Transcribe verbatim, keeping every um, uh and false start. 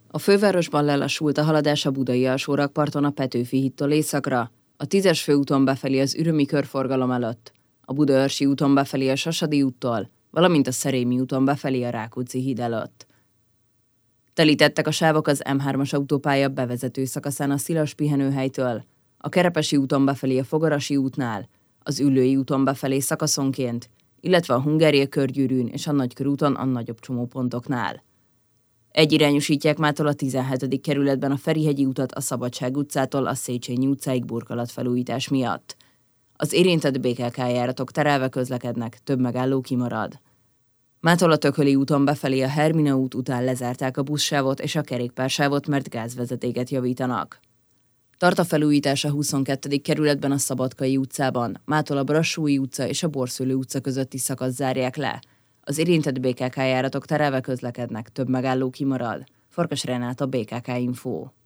A fővárosban lelassult a haladás a budai alsórakparton a Petőfi hídtól északra, a tízes főúton befelé az Ürömi körforgalom előtt, a Budaörsi úton befelé a Sasadi úttól, valamint a Szerémi úton befelé a Rákóczi híd előtt. Telítettek a sávok az M hármas autópálya bevezető szakaszán a Szilas pihenőhelytől, a Kerepesi úton befelé a Fogarasi útnál, az Üllői úton befelé szakaszonként, illetve a Hungária körgyűrűn és a Nagykörúton a nagyobb csomópontoknál. Egyirányosítják mától a tizenhetedik kerületben a Ferihegyi utat a Szabadság utcától a Széchenyi utcáig burkolatfelújítás miatt. Az érintett bé ká ká járatok terelve közlekednek, több megálló kimarad. Mától a Tököli úton befelé a Hermina út után lezárták a buszsávot és a kerékpársávot, mert gázvezetéket javítanak. Tart a felújítás a huszonkettedik kerületben a Szabadkai utcában, mától a Brassói utca és a Borszőlő utca közötti szakasz zárják le. Az érintett bé ká ká járatok terelve közlekednek, több megálló kimarad. Farkas Renáta, bé ká ká Info.